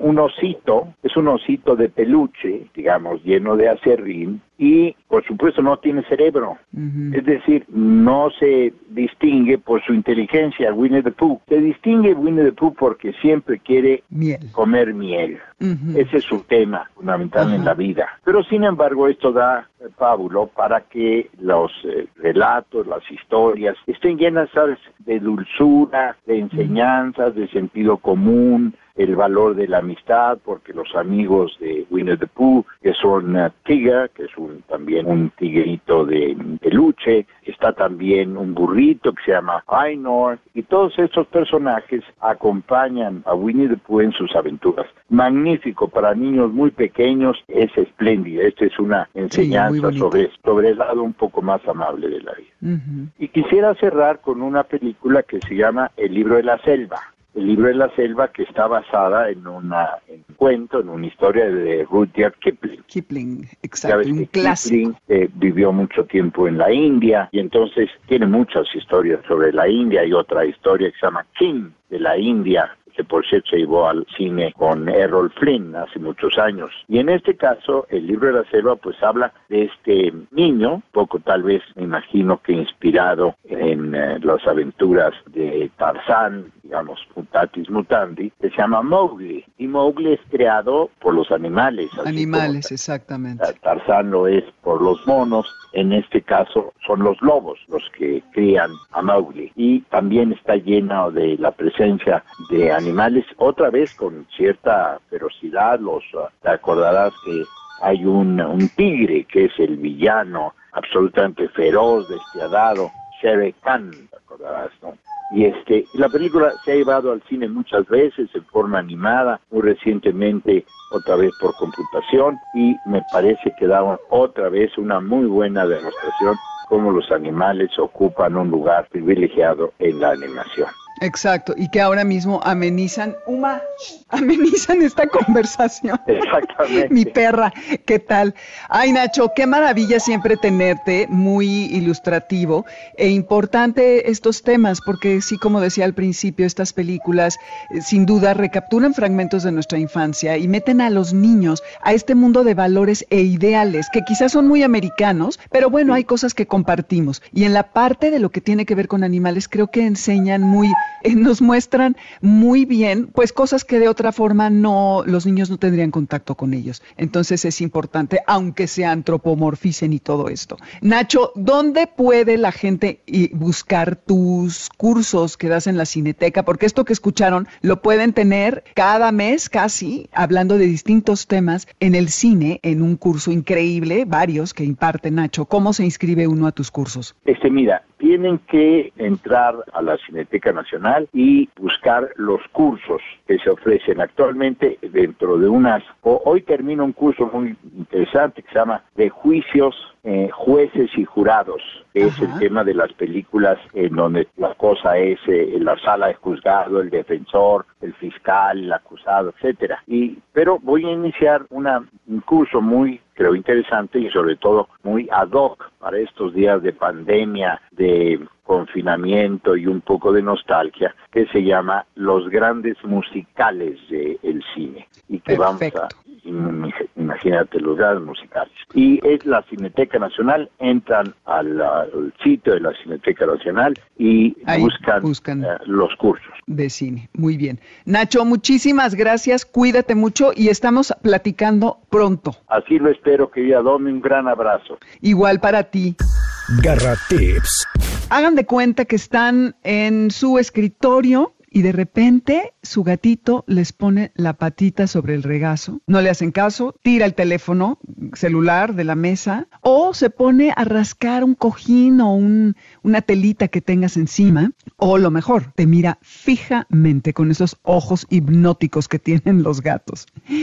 Speaker 5: osito de peluche, digamos, lleno de acerrín, y por supuesto no tiene cerebro. Es decir, no se distingue por su inteligencia Winnie the Pooh. Se distingue Winnie the Pooh porque siempre quiere comer miel. Ese es su tema fundamental en la vida. Pero sin embargo esto da pábulo para que los relatos, las historias estén llenas, ¿sabes?, de dulzura, de enseñanzas, de sentido común, el valor de la amistad, porque los amigos de Winnie the Pooh, que son Tigger, que es también un tiguerito de peluche, está también un burrito que se llama Ainor, y todos estos personajes acompañan a Winnie the Pooh en sus aventuras. Magnífico para niños muy pequeños, es espléndido. Esta es una enseñanza sobre el lado un poco más amable de la vida. Y quisiera cerrar con una película que se llama El libro de la selva. El libro de la selva, que está basada en un cuento, en una historia de Rudyard Kipling.
Speaker 2: Kipling, exacto, un clásico.
Speaker 5: Kipling vivió mucho tiempo en la India y entonces tiene muchas historias sobre la India. Y otra historia que se llama King de la India, que por cierto se llevó al cine con Errol Flynn hace muchos años. Y en este caso, el libro de la selva pues habla de este niño, poco tal vez me imagino que inspirado en las aventuras de Tarzán, digamos, mutatis mutandi, que se llama Mowgli. Y Mowgli es creado por los animales.
Speaker 2: Animales, exactamente.
Speaker 5: Tarzán lo es por los monos. En este caso son los lobos los que crían a Mowgli. Y también está lleno de la presencia de animales, otra vez con cierta ferocidad. Te acordarás que hay un tigre que es el villano absolutamente feroz, despiadado, Shere Khan, te acordarás, ¿no? Y la película se ha llevado al cine muchas veces en forma animada, muy recientemente otra vez por computación, y me parece que da otra vez una muy buena demostración cómo los animales ocupan un lugar privilegiado en la animación.
Speaker 2: Exacto, y que ahora mismo amenizan esta conversación.
Speaker 5: Exactamente.
Speaker 2: Mi perra, ¿qué tal? Ay, Nacho, qué maravilla siempre tenerte, muy ilustrativo e importante estos temas, porque sí, como decía al principio, estas películas sin duda recapturan fragmentos de nuestra infancia y meten a los niños a este mundo de valores e ideales, que quizás son muy americanos, pero bueno, hay cosas que compartimos. Y en la parte de lo que tiene que ver con animales, creo que enseñan nos muestran muy bien, pues cosas que de otra forma los niños no tendrían contacto con ellos. Entonces es importante, aunque se antropomorficen y todo esto. Nacho, ¿dónde puede la gente buscar tus cursos que das en la Cineteca? Porque esto que escucharon lo pueden tener cada mes casi, hablando de distintos temas en el cine, en un curso increíble, varios que imparte Nacho. ¿Cómo se inscribe uno a tus cursos?
Speaker 5: Mira, tienen que entrar a la Cineteca Nacional y buscar los cursos que se ofrecen actualmente dentro de hoy termina un curso muy interesante que se llama de juicios, jueces y jurados, que es el tema de las películas en donde la cosa es en la sala de juzgado, el defensor, el fiscal, el acusado, etcétera. Pero voy a iniciar un curso muy, creo, interesante y sobre todo muy ad hoc para estos días de pandemia, de confinamiento y un poco de nostalgia, que se llama Los grandes musicales del cine. Y que
Speaker 2: Perfecto.
Speaker 5: imagínate, los grandes musicales. Y es la Cineteca Nacional, entran al sitio de la Cineteca Nacional y
Speaker 2: ahí
Speaker 5: buscan los cursos.
Speaker 2: De cine, muy bien. Nacho, muchísimas gracias, cuídate mucho y estamos platicando pronto.
Speaker 5: Así lo espero, querida Domi, un gran abrazo.
Speaker 2: Igual para ti.
Speaker 1: Garra Tips.
Speaker 2: Hagan de cuenta que están en su escritorio y de repente su gatito les pone la patita sobre el regazo, no le hacen caso, tira el teléfono celular de la mesa o se pone a rascar un cojín o una telita que tengas encima, o lo mejor, te mira fijamente con esos ojos hipnóticos que tienen los gatos.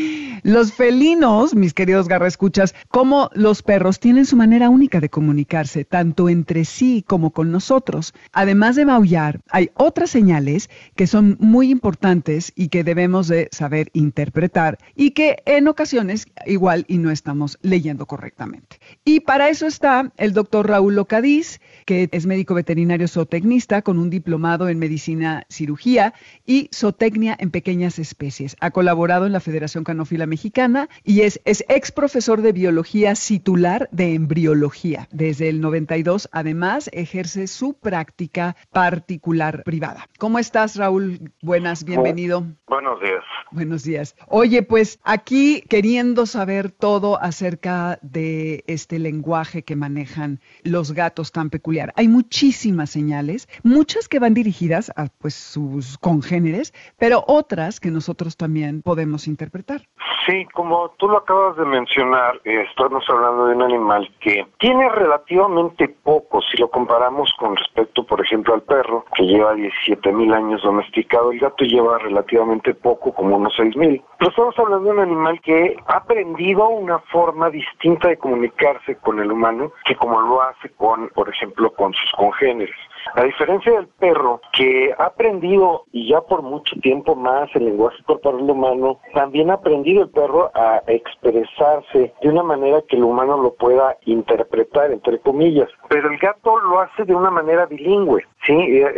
Speaker 2: Los felinos, mis queridos garraescuchas, como los perros, tienen su manera única de comunicarse, tanto entre sí como con nosotros. Además de maullar, hay otras señales que son muy importantes y que debemos de saber interpretar y que en ocasiones igual y no estamos leyendo correctamente. Y para eso está el doctor Raúl Locadiz, que es médico veterinario zootecnista con un diplomado en medicina cirugía y zootecnia en pequeñas especies. Ha colaborado en la Federación Canófila Mexicana y es ex profesor de biología titular de embriología. Desde el 92, además, ejerce su práctica particular privada. ¿Cómo estás, Raúl? Buenas, bienvenido.
Speaker 4: Buenos días.
Speaker 2: Buenos días. Oye, pues aquí queriendo saber todo acerca de este lenguaje que manejan los gatos tan peculiar. Hay muchísimas señales, muchas que van dirigidas a pues sus congéneres, pero otras que nosotros también podemos interpretar.
Speaker 4: Sí, como tú lo acabas de mencionar, estamos hablando de un animal que tiene relativamente poco, si lo comparamos con respecto, por ejemplo, al perro, que lleva 17,000 años domesticado. El gato lleva relativamente poco, como unos 6,000. Pero estamos hablando de un animal que ha aprendido una forma distinta de comunicarse con el humano que como lo hace con, por ejemplo, con sus congéneres. A diferencia del perro, que ha aprendido, y ya por mucho tiempo más, el lenguaje corporal humano, también ha aprendido el perro a expresarse de una manera que el humano lo pueda interpretar, entre comillas. Pero el gato lo hace de una manera bilingüe, ¿sí?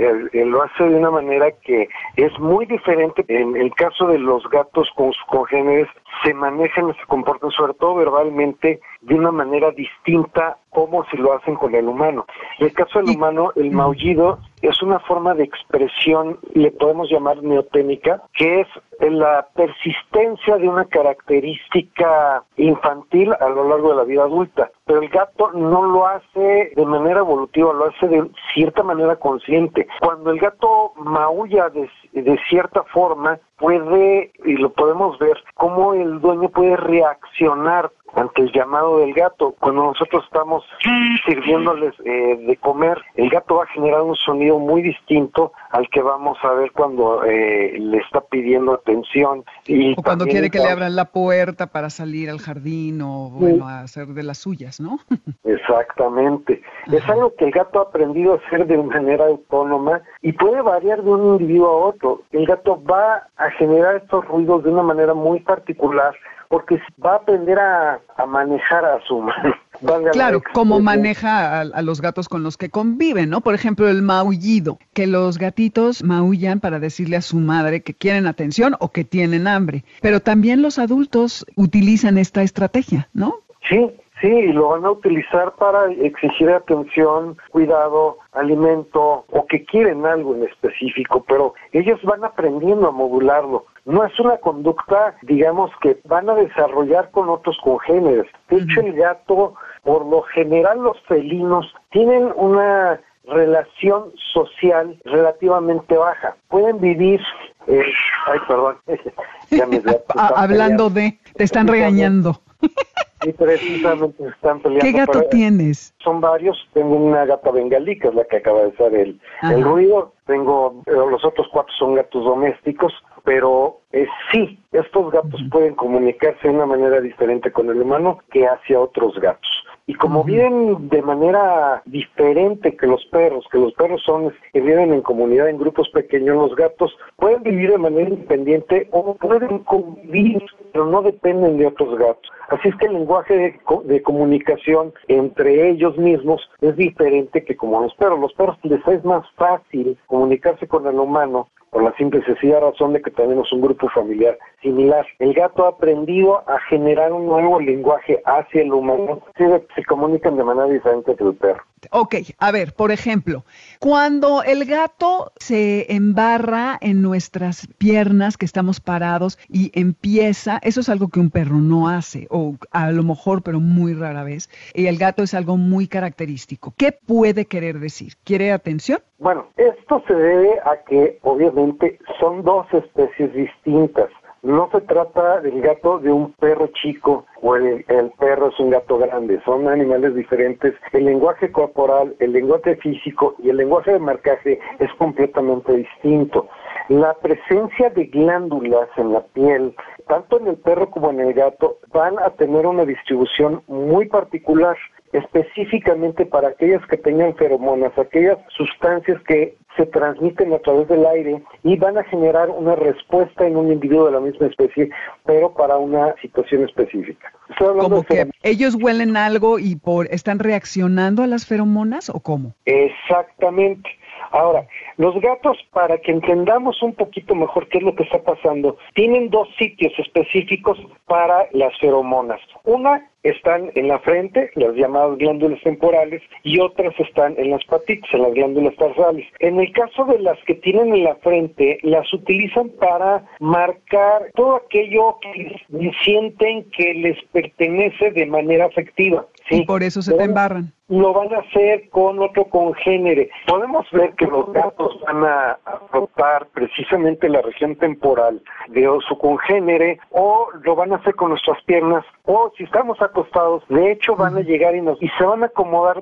Speaker 4: Él lo hace de una manera que es muy diferente. En el caso de los gatos con sus congéneres, se manejan y se comportan, sobre todo verbalmente, de una manera distinta como si lo hacen con el humano. En el caso del humano, el maullido es una forma de expresión, le podemos llamar neoténica, que es la persistencia de una característica infantil a lo largo de la vida adulta. Pero el gato no lo hace de manera evolutiva, lo hace de cierta manera consciente. Cuando el gato maulla de cierta forma, puede, y lo podemos ver, cómo el dueño puede reaccionar ante el llamado del gato. Cuando nosotros estamos sirviéndoles de comer, el gato va a generar un sonido muy distinto al que vamos a ver cuando le está pidiendo atención. Y
Speaker 2: o cuando quiere que le abran la puerta para salir al jardín o bueno, a hacer de las suyas, ¿no?
Speaker 4: Exactamente.
Speaker 2: Ajá.
Speaker 4: Es algo que el gato ha aprendido a hacer de manera autónoma y puede variar de un individuo a otro. El gato va a generar estos ruidos de una manera muy particular porque va a aprender a manejar a su mano.
Speaker 2: Claro, como maneja a los gatos con los que conviven, ¿no? Por ejemplo, el maullido, que los gatitos maullan para decirle a su madre que quieren atención o que tienen hambre. Pero también los adultos utilizan esta estrategia, ¿no?
Speaker 4: Sí, y lo van a utilizar para exigir atención, cuidado, alimento, o que quieren algo en específico, pero ellos van aprendiendo a modularlo. No es una conducta, digamos, que van a desarrollar con otros congéneres. De hecho, el gato, por lo general los felinos, tienen una relación social relativamente baja. Pueden vivir... ya mis gatos
Speaker 2: hablando peleando. Te están regañando.
Speaker 4: Sí, precisamente se están peleando.
Speaker 2: ¿Qué gato tienes?
Speaker 4: Son varios. Tengo una gata bengalí, que es la que acaba de hacer el ruido. Tengo, los otros 4 son gatos domésticos, pero sí, estos gatos pueden comunicarse de una manera diferente con el humano que hacia otros gatos. Y como viven de manera diferente que los perros son que viven en comunidad, en grupos pequeños, los gatos pueden vivir de manera independiente o pueden convivir, pero no dependen de otros gatos. Así es que el lenguaje de comunicación entre ellos mismos es diferente que como los perros. Los perros les es más fácil comunicarse con el humano por la simple y sencilla razón de que tenemos un grupo familiar similar. El gato ha aprendido a generar un nuevo lenguaje hacia el humano, se comunican de manera diferente que el perro.
Speaker 2: Ok, a ver, por ejemplo, cuando el gato se embarra en nuestras piernas que estamos parados y empieza, eso es algo que un perro no hace, o a lo mejor, pero muy rara vez, y el gato es algo muy característico. ¿Qué puede querer decir? ¿Quiere atención?
Speaker 4: Bueno, esto se debe a que obviamente son 2 especies distintas. No se trata del gato de un perro chico o el perro es un gato grande, son animales diferentes. El lenguaje corporal, el lenguaje físico y el lenguaje de marcaje es completamente distinto. La presencia de glándulas en la piel, tanto en el perro como en el gato, van a tener una distribución muy particular, específicamente para aquellas que tengan feromonas, aquellas sustancias que se transmiten a través del aire y van a generar una respuesta en un individuo de la misma especie, pero para una situación específica.
Speaker 2: ¿Como que ellos huelen algo y están reaccionando a las feromonas o cómo?
Speaker 4: Exactamente. Ahora, los gatos, para que entendamos un poquito mejor qué es lo que está pasando, tienen 2 sitios específicos para las feromonas. Una están en la frente, las llamadas glándulas temporales, y otras están en las patitas, en las glándulas tarsales. En el caso de las que tienen en la frente, las utilizan para marcar todo aquello que sienten que les pertenece de manera afectiva. ¿Sí?
Speaker 2: Y por eso se te embarran.
Speaker 4: Lo van a hacer con otro congénere. Podemos ver que los gatos van a frotar precisamente la región temporal de su congénere, o lo van a hacer con nuestras piernas, o si estamos acostados, de hecho van a llegar y se van a acomodar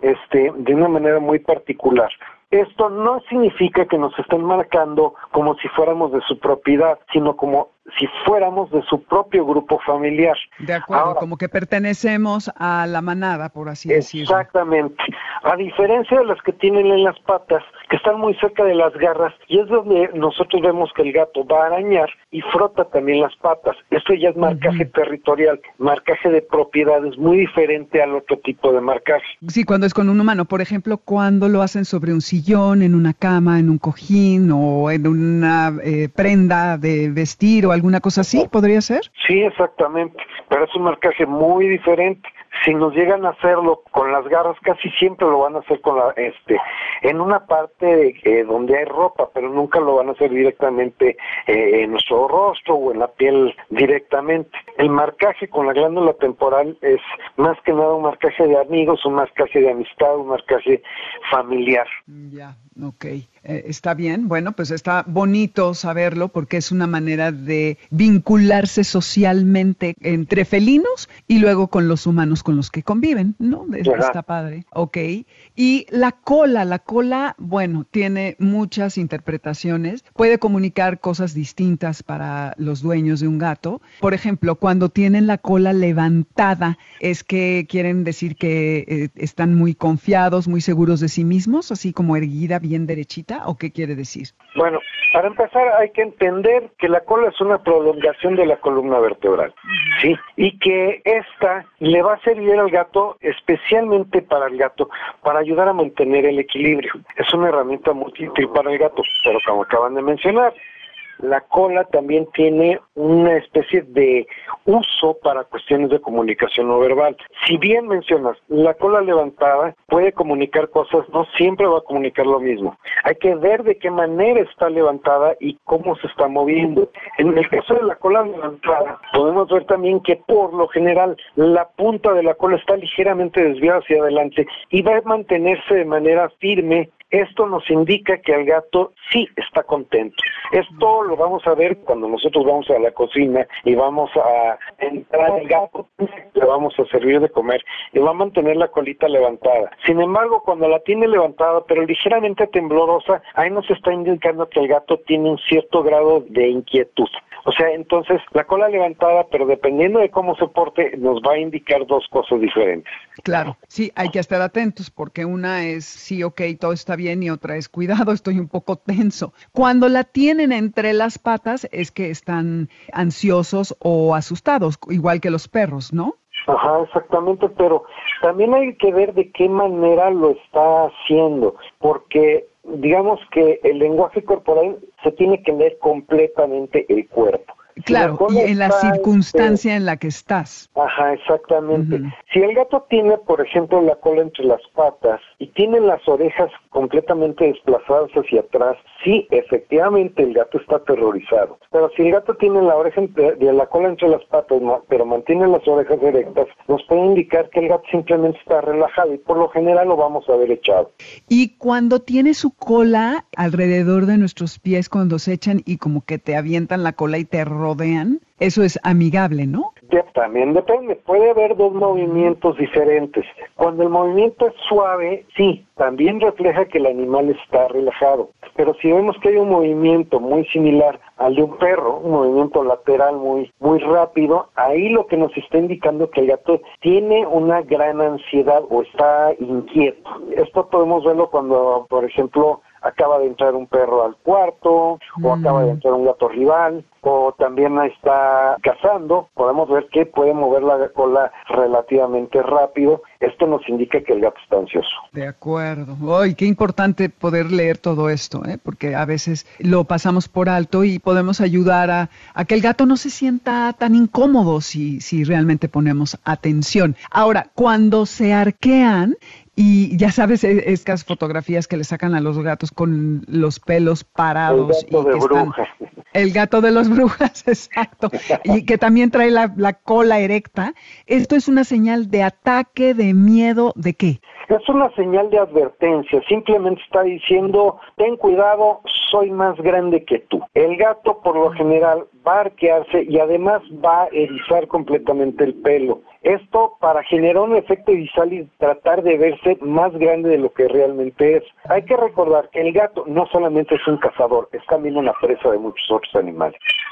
Speaker 4: de una manera muy particular. Esto no significa que nos estén marcando como si fuéramos de su propiedad, sino como si fuéramos de su propio grupo familiar.
Speaker 2: De acuerdo, ahora, como que pertenecemos a la manada, por así decirlo.
Speaker 4: Exactamente. a diferencia de las que tienen en las patas, que están muy cerca de las garras, y es donde nosotros vemos que el gato va a arañar y frota también las patas. Esto ya es marcaje territorial, marcaje de propiedades, muy diferente al otro tipo de marcaje.
Speaker 2: Sí, cuando es con un humano, por ejemplo, cuando lo hacen sobre un sillón, en una cama, en un cojín o en una prenda de vestir o alguna cosa así, ¿podría ser?
Speaker 4: Sí, exactamente, pero es un marcaje muy diferente. Si nos llegan a hacerlo con las garras, casi siempre lo van a hacer con en una parte donde hay ropa, pero nunca lo van a hacer directamente en nuestro rostro o en la piel directamente. El marcaje con la glándula temporal es más que nada un marcaje de amigos, un marcaje de amistad, un marcaje familiar.
Speaker 2: Ya, ok. Está bien, bueno, pues está bonito saberlo porque es una manera de vincularse socialmente entre felinos y luego con los humanos con los que conviven, ¿no? Está padre. Ok. Y la cola, bueno, tiene muchas interpretaciones. Puede comunicar cosas distintas para los dueños de un gato. Por ejemplo, cuando tienen la cola levantada, ¿es que quieren decir que están muy confiados, muy seguros de sí mismos, así como erguida, bien derechita? ¿O qué quiere decir?
Speaker 4: Bueno, para empezar hay que entender que la cola es una prolongación de la columna vertebral, ¿sí? Y que esta le va a servir al gato, especialmente para el gato, para ayudar a mantener el equilibrio. Es una herramienta muy útil para el gato, pero como acaban de mencionar, la cola también tiene una especie de uso para cuestiones de comunicación no verbal. Si bien mencionas, la cola levantada puede comunicar cosas, no siempre va a comunicar lo mismo. Hay que ver de qué manera está levantada y cómo se está moviendo. En el caso de la cola levantada, podemos ver también que por lo general la punta de la cola está ligeramente desviada hacia adelante y va a mantenerse de manera firme. Esto nos indica que el gato sí está contento. Esto lo vamos a ver cuando nosotros vamos a la cocina y vamos a entrar al gato, le vamos a servir de comer y va a mantener la colita levantada. Sin embargo, cuando la tiene levantada, pero ligeramente temblorosa, ahí nos está indicando que el gato tiene un cierto grado de inquietud. O sea, entonces, la cola levantada, pero dependiendo de cómo se porte, nos va a indicar dos cosas diferentes.
Speaker 2: Claro, sí, hay que estar atentos porque una es, sí, ok, todo está bien y otra es, cuidado, estoy un poco tenso. Cuando la tienen entre las patas es que están ansiosos o asustados, igual que los perros, ¿no?
Speaker 4: Ajá, exactamente, pero también hay que ver de qué manera lo está haciendo, porque digamos que el lenguaje corporal se tiene que leer completamente el cuerpo.
Speaker 2: Claro, y en la circunstancia en la que estás.
Speaker 4: Ajá, exactamente. Si el gato tiene, por ejemplo, la cola entre las patas y tiene las orejas completamente desplazadas hacia atrás, sí, efectivamente el gato está aterrorizado. Pero si el gato tiene la cola entre las patas, pero mantiene las orejas erectas, nos puede indicar que el gato simplemente está relajado y por lo general lo vamos a ver echado.
Speaker 2: Y cuando tiene su cola alrededor de nuestros pies, cuando se echan y como que te avientan la cola y te rodean, eso es amigable, ¿no?
Speaker 4: También depende, puede haber dos movimientos diferentes. Cuando el movimiento es suave, sí, también refleja que el animal está relajado. Pero si vemos que hay un movimiento muy similar al de un perro, un movimiento lateral muy rápido, ahí lo que nos está indicando que el gato tiene una gran ansiedad o está inquieto. Esto podemos verlo cuando, por ejemplo, acaba de entrar un perro al cuarto, o acaba de entrar un gato rival, o también está cazando. Podemos ver que puede mover la cola relativamente rápido. Esto nos indica que el gato está ansioso.
Speaker 2: De acuerdo. ¡Ay, qué importante poder leer todo esto! Porque a veces lo pasamos por alto y podemos ayudar a que el gato no se sienta tan incómodo si realmente ponemos atención. Ahora, cuando se arquean, y ya sabes, estas fotografías que le sacan a los gatos con los pelos parados.
Speaker 4: El gato de brujas.
Speaker 2: El gato de las brujas, exacto. Y que también trae la cola erecta. ¿Esto es una señal de ataque, de miedo, de qué?
Speaker 4: Es una señal de advertencia, simplemente está diciendo, ten cuidado, soy más grande que tú. El gato por lo general va a arquearse y además va a erizar completamente el pelo. Esto para generar un efecto visual y tratar de verse más grande de lo que realmente es. Hay que recordar que el gato no solamente es un cazador, es también una presa de muchos otros animales.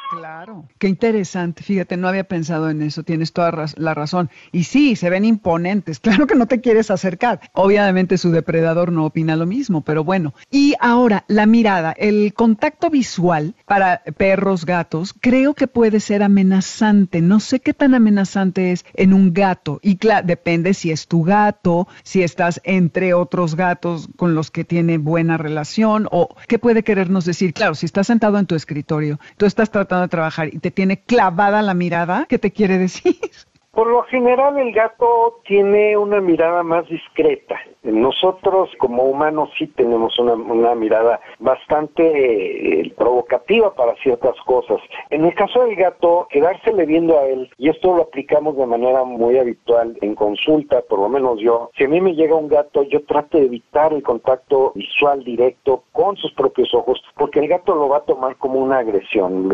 Speaker 2: Claro, qué interesante. Fíjate, no había pensado en eso, tienes toda la razón. Y sí, se ven imponentes, claro que no te quieres acercar. Obviamente su depredador no opina lo mismo, pero bueno. Y ahora, la mirada, el contacto visual para perros, gatos, creo que puede ser amenazante. No sé qué tan amenazante es en un gato. Y claro, depende si es tu gato, si estás entre otros gatos con los que tiene buena relación, o qué puede querernos decir. Claro, si estás sentado en tu escritorio, tú estás tratando de trabajar y te tiene clavada la mirada, ¿qué te quiere decir?
Speaker 4: Por lo general el gato tiene una mirada más discreta. Nosotros como humanos sí tenemos una mirada bastante provocativa para ciertas cosas. En el caso del gato, quedársele viendo a él, y esto lo aplicamos de manera muy habitual en consulta, por lo menos yo, si a mí me llega un gato, yo trato de evitar el contacto visual directo con sus propios ojos, porque el gato lo va a tomar como una agresión.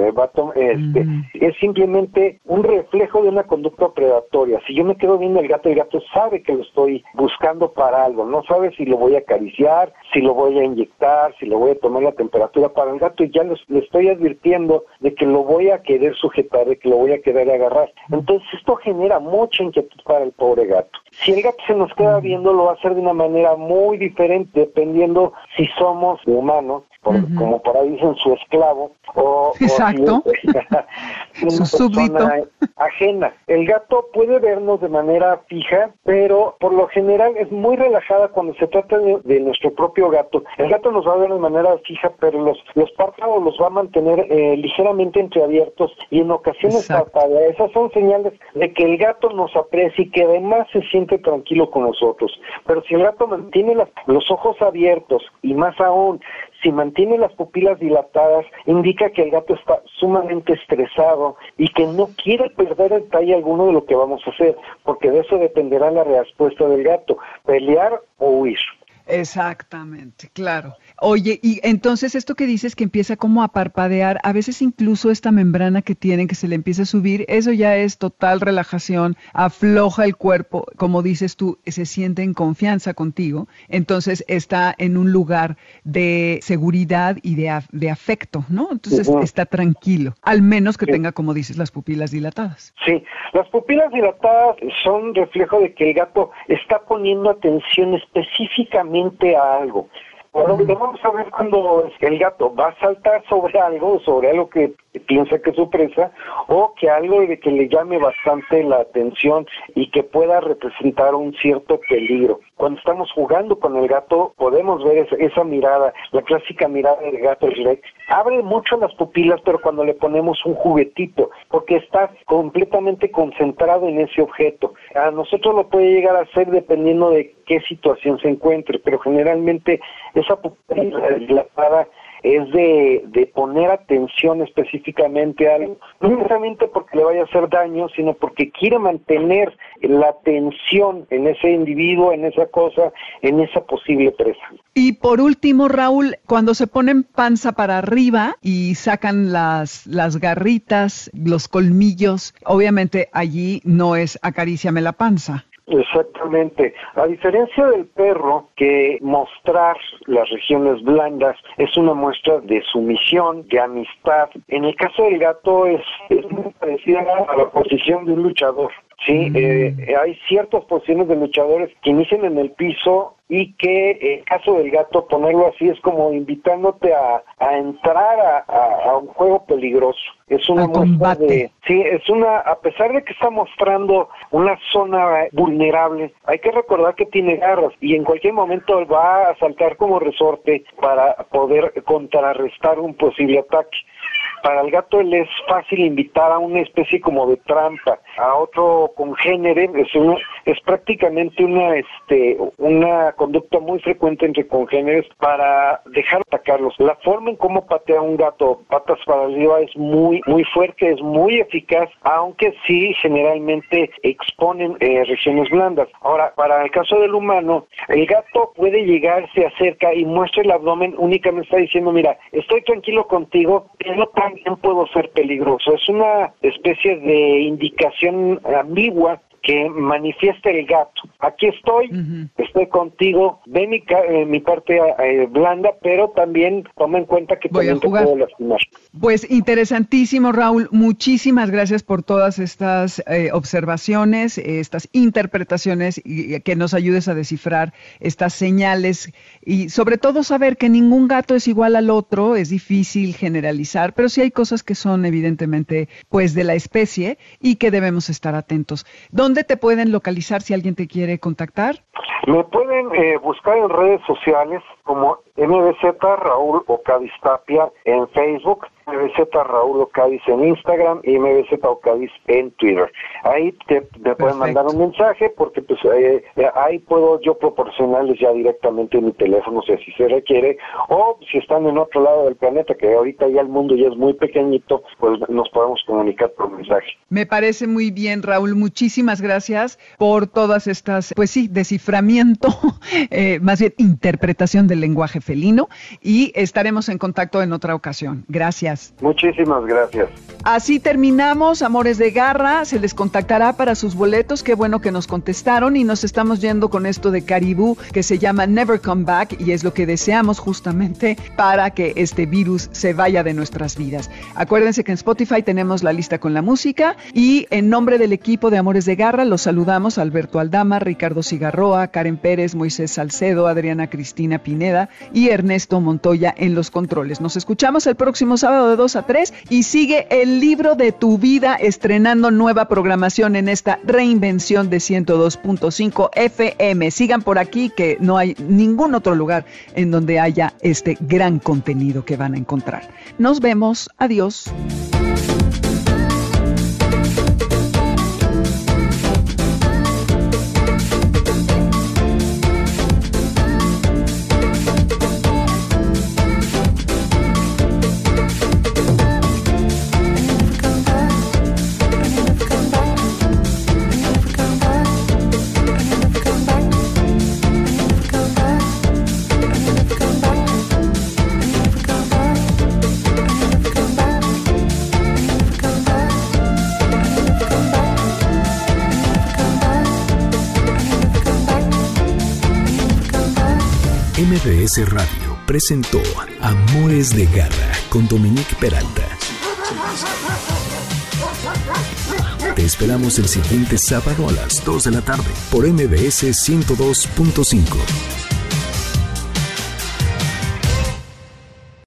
Speaker 4: Es simplemente un reflejo de una conducta predatoria. Si yo me quedo viendo al gato, el gato sabe que lo estoy buscando para algo. No sabe si lo voy a acariciar, si lo voy a inyectar, si le voy a tomar la temperatura para el gato, y ya le estoy advirtiendo de que lo voy a querer sujetar, de que lo voy a querer agarrar. Entonces esto genera mucha inquietud para el pobre gato. Si el gato se nos queda viendo, lo va a hacer de una manera muy diferente, dependiendo si somos humanos, como por ahí dicen, su esclavo, o
Speaker 2: exacto.
Speaker 4: O si es una persona ajena. El gato puede vernos de manera fija, pero por lo general es muy relajada cuando se trata de nuestro propio gato. El gato nos va a ver de manera fija, pero los párpados los va a mantener ligeramente entreabiertos, y en ocasiones parpadea. Esas son señales de que el gato nos aprecia y que además se siente tranquilo con nosotros. Pero si el gato mantiene los ojos abiertos, y más aún, si mantiene las pupilas dilatadas, indica que el gato está sumamente estresado y que no quiere perder detalle alguno de lo que vamos a hacer, porque de eso dependerá la respuesta del gato, pelear o huir.
Speaker 2: Exactamente, claro. Oye, y entonces esto que dices que empieza como a parpadear, a veces incluso esta membrana que tienen que se le empieza a subir, eso ya es total relajación, afloja el cuerpo, como dices tú, se siente en confianza contigo, entonces está en un lugar de seguridad y de afecto, ¿no? Entonces está tranquilo, al menos que tenga, como dices, las pupilas dilatadas.
Speaker 4: Sí, las pupilas dilatadas son reflejo de que el gato está poniendo atención específicamente a algo. Bueno, vamos a ver cuando el gato va a saltar sobre algo que piensa que es su presa, o que algo de que le llame bastante la atención y que pueda representar un cierto peligro. Cuando estamos jugando con el gato, podemos ver esa mirada, la clásica mirada del gato Shrek. Abre mucho las pupilas, pero cuando le ponemos un juguetito, porque está completamente concentrado en ese objeto. A nosotros lo puede llegar a hacer dependiendo de qué situación se encuentre, pero generalmente esa pupila dilatada es de poner atención específicamente a algo, no necesariamente porque le vaya a hacer daño, sino porque quiere mantener la atención en ese individuo, en esa cosa, en esa posible presa.
Speaker 2: Y por último, Raúl, cuando se ponen panza para arriba y sacan las garritas, los colmillos, obviamente allí no es acaríciame la panza.
Speaker 4: Exactamente. A diferencia del perro, que mostrar las regiones blandas es una muestra de sumisión, de amistad, en el caso del gato es muy parecida a la posición de un luchador. Sí, hay ciertas posiciones de luchadores que inician en el piso y que en el caso del gato ponerlo así es como invitándote a entrar a un juego peligroso. Es una muestra de... Sí, a pesar de que está mostrando una zona vulnerable, hay que recordar que tiene garras y en cualquier momento va a saltar como resorte para poder contrarrestar un posible ataque. Para el gato es fácil invitar a una especie como de trampa, a otro congénere. Es prácticamente una conducta muy frecuente entre congéneres para dejar atacarlos. La forma en cómo patea un gato patas para arriba es muy fuerte, es muy eficaz, aunque sí generalmente exponen regiones blandas. Ahora, para el caso del humano, el gato puede llegar, se acerca y muestra el abdomen, únicamente está diciendo, mira, estoy tranquilo contigo, pero también puedo ser peligroso. Es una especie de indicación ambigua que manifieste el gato. Aquí estoy, estoy contigo, ve mi parte blanda, pero también toma en cuenta que también te puedo lastimar.
Speaker 2: Pues interesantísimo, Raúl. Muchísimas gracias por todas estas observaciones, estas interpretaciones y que nos ayudes a descifrar estas señales y sobre todo saber que ningún gato es igual al otro. Es difícil generalizar, pero sí hay cosas que son evidentemente pues de la especie y que debemos estar atentos. ¿Dónde te pueden localizar si alguien te quiere contactar?
Speaker 4: Me pueden buscar en redes sociales como MBZ Raúl Ocadiz Tapia en Facebook, MBZ Raúl Ocadiz en Instagram y MBZ Ocadiz en Twitter. Ahí me pueden mandar un mensaje porque pues ahí puedo yo proporcionarles ya directamente mi teléfono si así se requiere, o si están en otro lado del planeta, que ahorita ya el mundo ya es muy pequeñito, pues nos podemos comunicar por mensaje. Me
Speaker 2: parece muy bien, Raúl. Muchísimas gracias por todas estas, pues sí, desciframiento, más bien interpretación del lenguaje felino, y estaremos en contacto en otra ocasión. Gracias.
Speaker 4: Muchísimas gracias.
Speaker 2: Así terminamos, Amores de Garra. Se les contactará para sus boletos. Qué bueno que nos contestaron y nos estamos yendo con esto de Caribú que se llama Never Come Back y es lo que deseamos justamente para que este virus se vaya de nuestras vidas. Acuérdense que en Spotify tenemos la lista con la música y en nombre del equipo de Amores de Garra los saludamos Alberto Aldama, Ricardo Cigarroa, Karen Pérez, Moisés Salcedo, Adriana Cristina Pineda y Ernesto Montoya en los controles. Nos escuchamos el próximo sábado de 2 a 3 y sigue El Libro de tu Vida estrenando nueva programación en esta reinvención de 102.5 FM. Sigan por aquí que no hay ningún otro lugar en donde haya este gran contenido que van a encontrar. Nos vemos. Adiós.
Speaker 1: MBS Radio presentó Amores de Garra con Dominique Peralta. Te esperamos el siguiente sábado a las 2 de la tarde por MBS 102.5.